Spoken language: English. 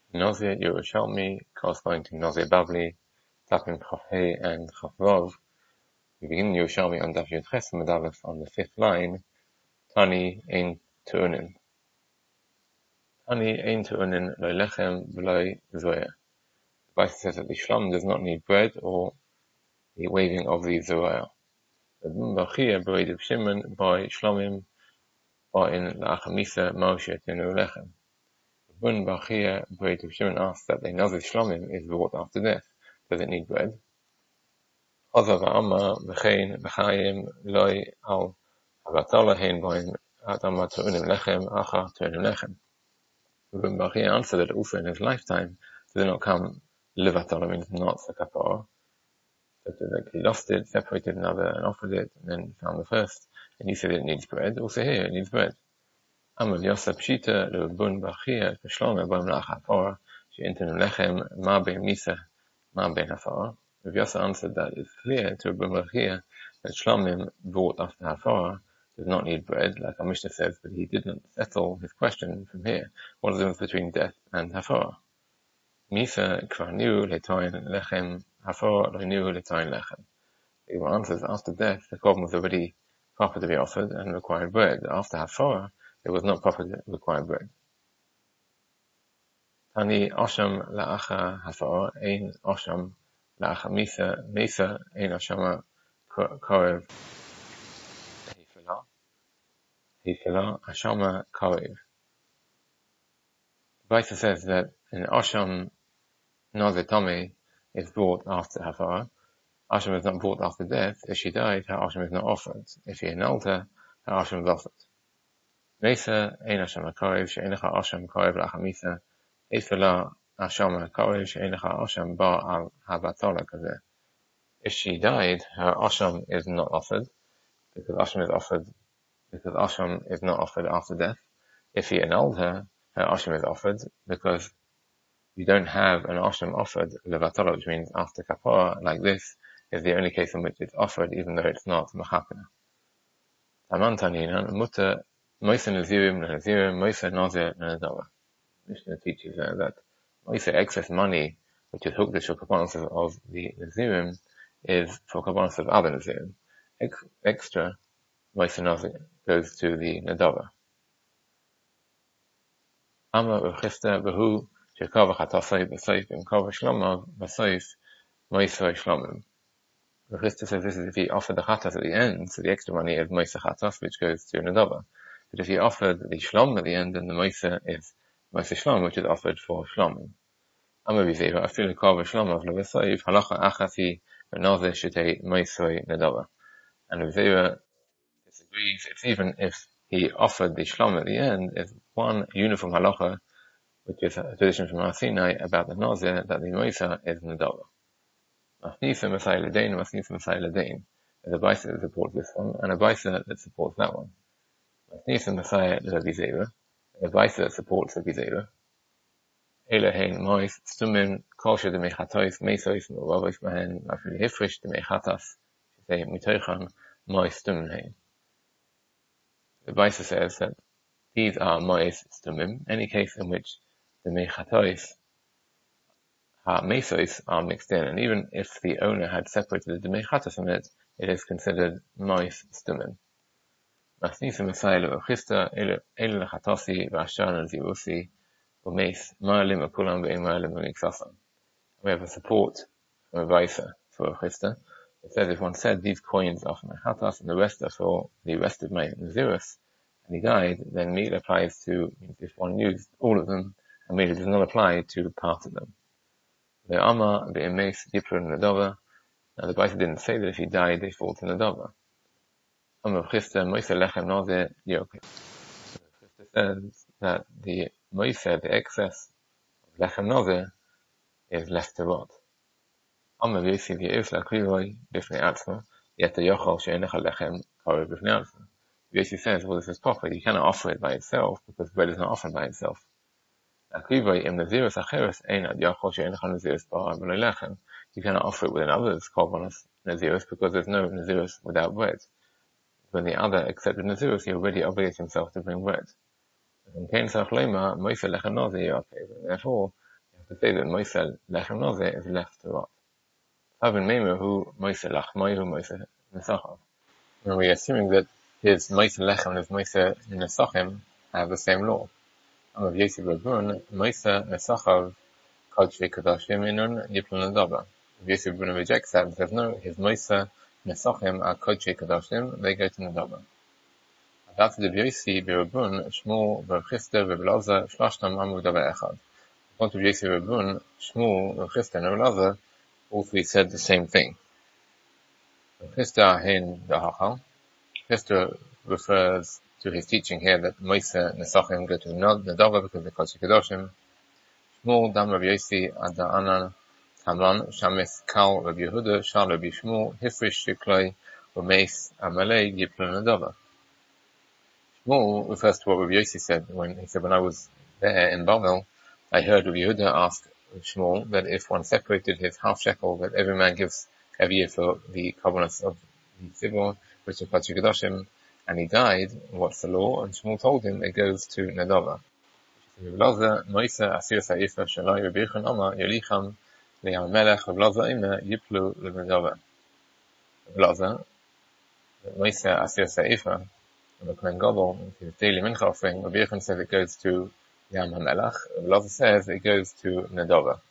Nazir Yerushalmi, corresponding to Nazir Bavli, Dafim Chaf Hey and Chaf Vav. We begin Yerushalmi on Daf Yud Ches Medalef on the fifth line. Tani ein tu'unin. Tani ein tu'unin lo lechem v'lo zoya. The Bible says that the Shlom does not need bread or the waving of the Zoya. The Bachia b'reid of Shimon by Shlomim by in La'achamisa Moshe Tenu Lechem. Bun Bachia b'reid of Shimon asks that the Nazir Shlomim is brought after death. Does it need bread? Chazav Amma v'chein v'chayim loy al havatala hein boin adama tu'unim lechem acha tu'unim lechem. Bun Bachia answered that also in his lifetime does it not come levatala means not for kapara. That he lost it, separated another and offered it, and then found the first, and he said it needs bread. Also here, it needs bread. Amud Yosef Pshita Bun Bachia Peshloma Bun Lachafara She'intin Lechem Ma Ben Misa Ma Ben Hafara. Rav Yosef answered that it's clear to Bun Bachia that Shlomim brought after Hafara does not need bread, like our Mishnah says, but he didn't settle his question from here. What is the difference between death and Hafara? Misa Kvarniu Letoin Lechem Hafara Loinu Letoin Lechem. The answers after death the korban was already proper to be offered and required bread. After Hafara it was not proper to require bread. Tani Osham La'acha Hafara Ein Osham La'acha Misa Ein Oshama Korev Hifila Ashama Korev. The Baisa says that an Osham Nazir Tomei is brought after Hafara. Osham is not brought after death. If she died, her Osham is not offered. If he annulled her, her Osham is offered. Mesa ein Osham Korev she'enecha Osham Korev la'achamisa Eifela Osham Korev she'enecha Osham ba al havatola kazeh. If she died, her Osham is not offered because Osham is not offered after death. If he annulled her, her Osham is offered because you don't have an Osham offered levatola, which means after kapara, like this is the only case in which it's offered, even though it's not machapena. Taman Tanina Muta Moisa Nazirim Moisa Nazir Nadava. Mishnah teaches that Moisa excess money, which is hooked to kabbalas of the Nazirim, is for kabbalas of other Nazirim. Extra Moisa Nazir goes to the Nadava. Amma Uchista Behu Shekava Chatasai B'Seif Imkava Shlomav B'Seif Moisa Shlomim. Uchista says this is if he offered the Chatas at the end, so the extra money is Moisa Chatas, which goes to Nadava. But if he offered the Shlom at the end, then the Moisa is Moisa Shlom, which is offered for Shlomim. Amma B'Zeva Afilu Kava Shlomav L'V'Seif Halacha Achati V'Nazir Shetei Moisoi Nadava. And B'Zeva disagrees. It's even if he offered the Shlom at the end, is one uniform halacha, which is a tradition from Har Sinai about the Nazir, that the Moisa is Nadava. Mafnisa Masai L'Dain, Mafnisa Masai L'Dain. There's a Baisa that supports this one, and a Baisa that supports that one. Mafnisa Masai L'Bizera, a Baisa that supports the Bizera. Elohein Mois Stumin Kolsha de Mechatois Mesois Morovis Mahen Mafili Hifrish de Mechatas Say Mitoichan Mois Stumin. The Baisa says that these are Mois Stumim, any case in which the Mechatois Mesois are mixed in, and even if the owner had separated the Mechatas from it, it is considered Mois Stumim. Masnisa Masai L'Ochista Ele L'Chatasi V'Ashan L'Zivusi U'Meis Ma'alim Akulam Ve'im Ma'alim U'Miksasam. We have a support from a Baisa for Ochista. It says if one said these coins are for Mechatas and the rest are for the rest of my Nazirus, and he died, then Mila applies to, if one used all of them, and Mila does not apply to part of them. The Amma Ve'emeis Yipra Nadava. Now the Baisa didn't say that if he died they fall to Nadava. Amma Chista Moisa Lechem Nazir Yoke. Chista says that the Moisa, the excess of Lechem Nazir, is left to rot. Amma V'yisi V'yis L'Akrivoi B'fnei Atzma, yet the Yochel She'enecha Lechem Korev B'fnei Atzma. V'yisi says, well, this is proper. You cannot offer it by itself because bread is not offered by itself. L'Akrivoi Im Nazirus Acheres Ein Ad Yochel She'enecha Nazirus Ba'ar B'nei Lechem. You cannot offer it with another's korbanos Nazirus because there's no Nazirus without bread. When the other accepted Nazirus, he already obligates himself to bring bread. Therefore, to say that Moise Lechem Nozeh is left to rot. Havin Meimer who Moise Lachmai who Moise Nesachav. And we're assuming that his Moise Lechem and his Moise Nesachim have the same law. Amav Yosef Rabun, Moise Nesachav Kodshei Kodashim Inun Yiplun Nadaba. Yosef Rabun rejects that and says no, his Moise Nesachim are Kodshei Kodashim, they go to Nadaba. After the Yosef Rabun, Shmuel, Chisda, Rebelaza, Shlashtam Amud Davar Echad. According to Yosef Rabun, Shmuel, Chisda, and Rebelaza, all three said the same thing. Chisda Hein Dahachal. Chisda refers to his teaching here that Moise Nesachim go to Nadava because they're Kodshei Kodashim. Shmuel Dam Rabbi Yossi Ada Anan Tamran Shamis Kal Rabbi Yehuda Shal Rabbi Shmuel Hifrish Shikloi Umeis Amalei Yiplun Nadava. Shmuel refers to what Rabbi Yossi said when he said, when I was there in Bavel, I heard Rabbi Yehuda ask Shmuel that if one separated his half shekel that every man gives every year for the covenants of the Tzibor, which is Kodshei Kodashim, and he died, what's the law? And Shmuel told him it goes to Nadava. Rebelaza, Moise, Asir Sa'ifa, Shalai, Rebirchan, Oma, Yelicham, Liam Melech, Rebelaza, Ima, Yiplu, Rebelaza. Rebelaza, Moise, Asir Sa'ifa, and the Kohen Gadol, his daily mincha offering, Rebirchan says it goes to Liam HaMelech, Rebelaza says it goes to Nadava.